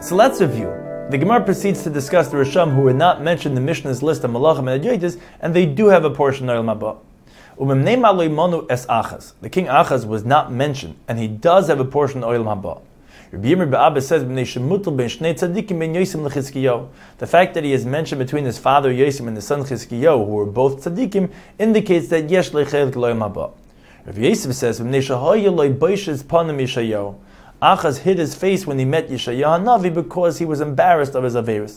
So let's review. The Gemara proceeds to discuss the Risham who were not mentioned in the Mishnah's list of Malachim and Adyotis, and they do have a portion of Olam Haba. The king Achaz was not mentioned, and he does have a portion of Olam Haba. Rabbi Yirmiyah Ba'abba says, the fact that he is mentioned between his father Yosim and his son Chizkiyahu, who were both tzaddikim, indicates that yesh lechelik Olam Haba. Rabbi Yosef says, Achaz hid his face when he met Yeshayahu Hanavi because he was embarrassed of his averis.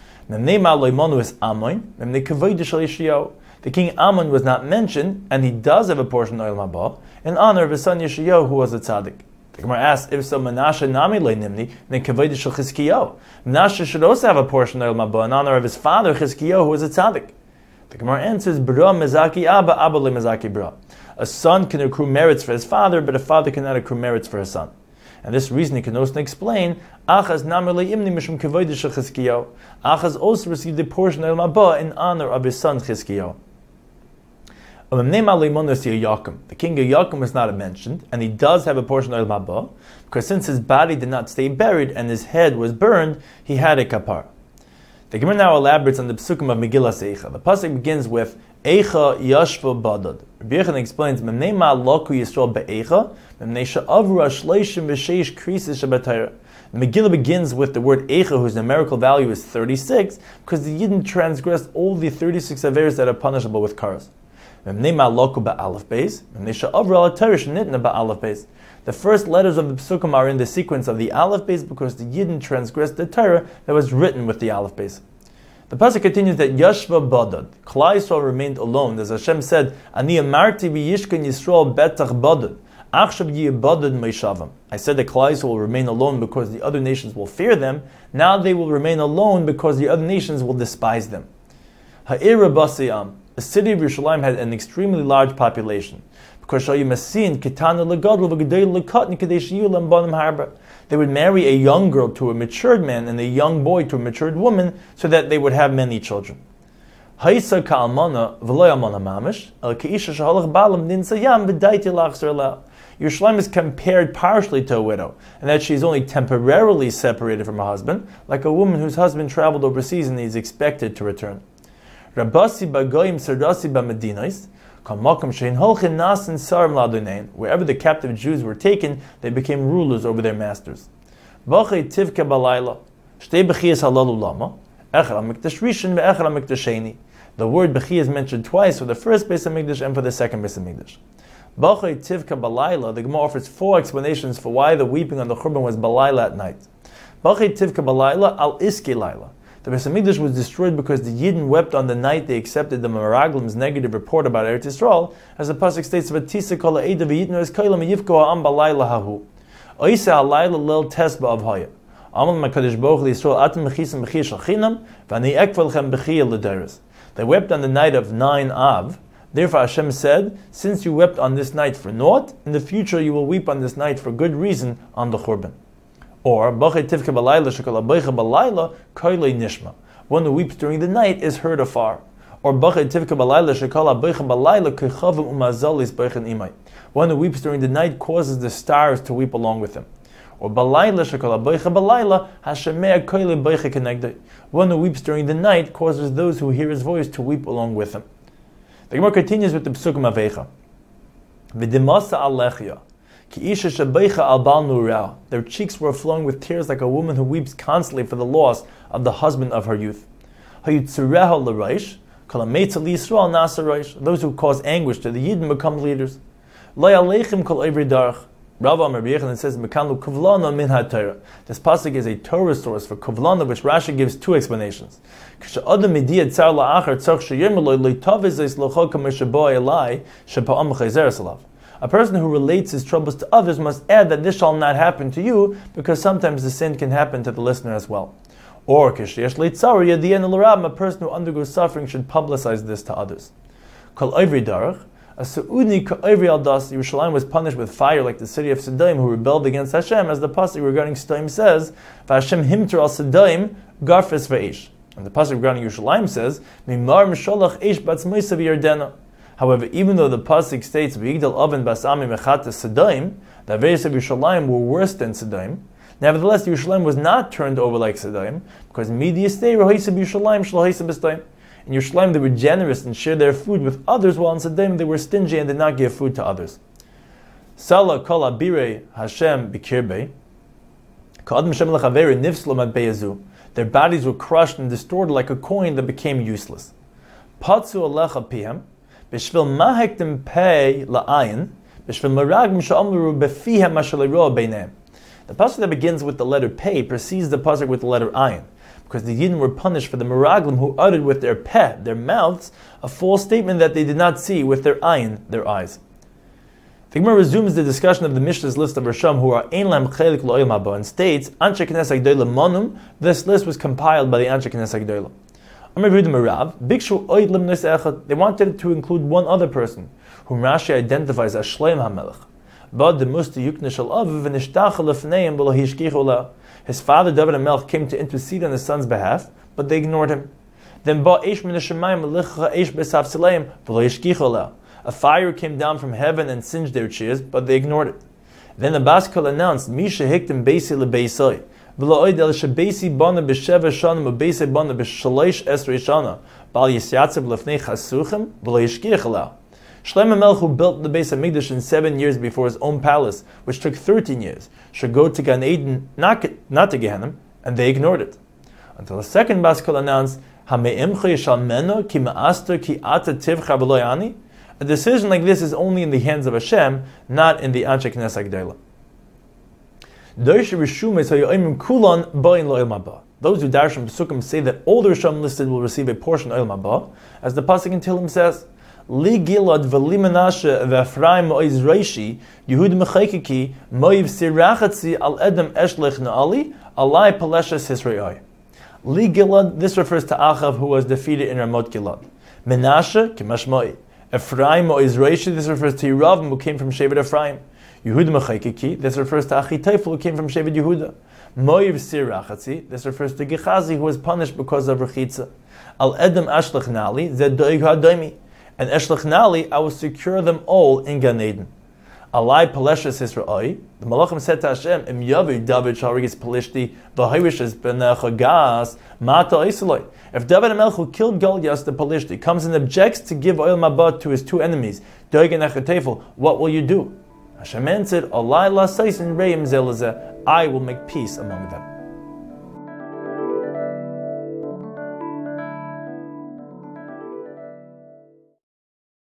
The king Ammon was not mentioned, and he does have a portion of Olam Haba in honor of his son Yeshayahu, who was a tzaddik. The Gemara asks, if so, Menashe nami lo nimni, then kavod shel Chizkiyahu. Menashe should also have a portion of Olam Haba in honor of his father Chizkiyahu, who was a tzaddik. The Gemara answers, Bra mezaki abba, abba le mezaki bra. A son can accrue merits for his father, but a father cannot accrue merits for his son. And this reason he can also explain, Achaz nami lo imni mishum kavod shel Chizkiyahu. Achaz also received a portion of Olam Haba in honor of his son Chizkiyahu. The king of Yakum was not mentioned, and he does have a portion of Olam Haba, because since his body did not stay buried and his head was burned, he had a kapar. The Gemara now elaborates on the psukim of Megillas Eicha. The pasuk begins with Eicha Yashva Badad. Rabbi Yechon explains Memnei Loku Yisrael beEicha, Memnei Sha'avra Shleishim V'Sheish Krisis Shabbatayra. The Megillah begins with the word Eicha, whose numerical value is 36, because the Yidden transgressed all the 36 averes that are punishable with karas. The first letters of the Psukim are in the sequence of the Aleph Beis because the Yidden transgressed the Torah that was written with the Aleph Beis. The pasuk continues that Yashva Badad, Klal Yisrael remained alone, as Hashem said, Ani amarti v'yishkan Yisrael betach badad, achshav yibadad meishavam. I said that Klal Yisrael will remain alone because the other nations will fear them. Now they will remain alone because the other nations will despise them. Ha'ira basiyam. The city of Yerushalayim had an extremely large population. Because they would marry a young girl to a matured man and a young boy to a matured woman so that they would have many children. Yerushalayim is compared partially to a widow, and that she is only temporarily separated from her husband, like a woman whose husband traveled overseas and is expected to return. Rabasi bagoyim sardasi b'medinais, kamakom shein holchin nasin sarim ladunein. Wherever the captive Jews were taken, they became rulers over their masters. Bachay tivka balayla, shtei b'chiyas halalu lama, echad mikdash rishon ve'echad mikdash sheni. The word b'chi is mentioned twice for the first Beis Hamikdash and for the second Beis Hamikdash. Bachay tivka balayla. The Gemara offers 4 explanations for why the weeping on the Churban was balayla at night. Bachay tivka balayla al iski layla. The Beis Hamikdash was destroyed because the Yidden wept on the night they accepted the Meraglim's negative report about Eretz Yisrael, as the pasuk states, "V'tisa kol ha'eda v'yitnu es kolam yivko ha'am balayla hahu." Oisa halayla lel tesba of haya. Amal makadosh baruch hu Yisrael atem mechisim b'chiyah shel chinam v'ani ekvelchem b'chiyah l'deres. They wept on the night of 9 Av. Therefore Hashem said, "Since you wept on this night for naught, in the future you will weep on this night for good reason on the Churban." Or, one who weeps during the night is heard afar. Or, one who weeps during the night causes the stars to weep along with him. Or, one who weeps during the night causes those who hear his voice to weep along with him. The Gemara continues with the Psukim of Eicha. Their cheeks were flowing with tears like a woman who weeps constantly for the loss of the husband of her youth. Those who cause anguish to the Yidden become leaders. Rav Amar B'Yechon says, this pasuk is a Torah source for kuvlana, which Rashi gives 2 explanations. A person who relates his troubles to others must add that this shall not happen to you, because sometimes the sin can happen to the listener as well. Or, a person who undergoes suffering should publicize this to others. Yerushalayim was punished with fire like the city of Sodom, who rebelled against Hashem, as the pasuk regarding Sodom says, "V'Hashem himter al Sodom garfes v'eish." And the pasuk regarding Yerushalayim says, "Mimar misholach eish batzmoisav yardena." However, even though the pasuk states "V'yigdal oven basami mechates Sodom," the averes of Yerushalayim were worse than Sodom. Nevertheless, Yerushalayim was not turned over like Sedayim, because Midias Day Rehoiseb Yerushalayim Shel Hoiseb B'Sedayim. In Yerushalayim, they were generous and shared their food with others, while in Sedayim they were stingy and did not give food to others. Sala kol abirei Hashem b'kirbei. Ka'adam Hashem lechaveri nifslo mad beyazu. Their bodies were crushed and distorted like a coin that became useless. Patzu alecha pihem. B'shvil mahektim pei la'ayin. B'shvil maragim sha'amru befihem mashaliroa beineim. The pasuk that begins with the letter pei precedes the pasuk with the letter ayin, because the Yidden were punished for the meraglim who uttered with their peh, their mouths, a false statement that they did not see with their ayin, their eyes. The Gemara resumes the discussion of the Mishnah's list of Risham who are ein lam chelik lo'il haba and states, Anshe Knesset Gdoila monum. This list was compiled by the Anshe Knesset Gdoila. Amar Yehuda Merav, Bikshu oid lim nis echad. They wanted to include one other person, whom Rashi identifies as Shleim HaMelech. But the musta yukne shel aviv v'nishtach lefneim v'lo hishkichu la. His father David HaMelech came to intercede on his son's behalf, but they ignored him. Then ba eish min hashemayim licha eish b'sav sileim v'lo hishkichu la. A fire came down from heaven and singed their cheers, but they ignored it. Then the Baskal announced, Misha hiktim beisi lebeisoi, v'lo oid el shebeisi bana b'sheva shana v'beisi bana b'shalosh esrei shana, bal yisyatzev lefnei chasuchem v'lo hishkichu la. Shlomo HaMelech, who built the Beis HaMikdash in 7 years before his own palace, which took 13 years, should go to Gan Eden, not to Gehenna, and they ignored it. Until the second Baskal announced, Hame'imcha yishalmeno ki ma'aster ki ata tivcha v'lo yani. A decision like this is only in the hands of Hashem, not in the Anshe Knesset Gdoila. Those who darshan Pesukim say that all the Rishon listed will receive a portion of Olam Haba, as the pasuk in Tehillim says, Li Gilad v'li Menashe v'Ephraim mo'iz reishi Yehud mechaykiki mo'iv sirachatzi al edem eshlech na'ali alai paleshes hisrei. Li Gilad, this refers to Achav, who was defeated in Ramot Gilad. Menashe kimashmoi. Ephraim mo'iz reishi, this refers to Yeravam, who came from Shevet Ephraim. Yehud mechaykiki, this refers to Achitofel, who came from Shevet Yehuda. Mo'iv sirachatzi, this refers to Gechazi, who was punished because of Rechitza. Al edem eshlech na'ali zed doig ha'doimi. And Eshlech Nali, I will secure them all in Gan Eden. Alai Paleshes Hisra'ai, the Malachim said to Hashem, Im Yavi David Sharigis Palishti, V'Hayrishes B'Nechagas, Mata Isolai. If David HaMelech, who killed Goliath the Palishti, comes and objects to give Oil Mabat to his two enemies, Doeg and Echatefel, what will you do? Hashem answered, Alai La Saisin Reim Zelazeh, I will make peace among them.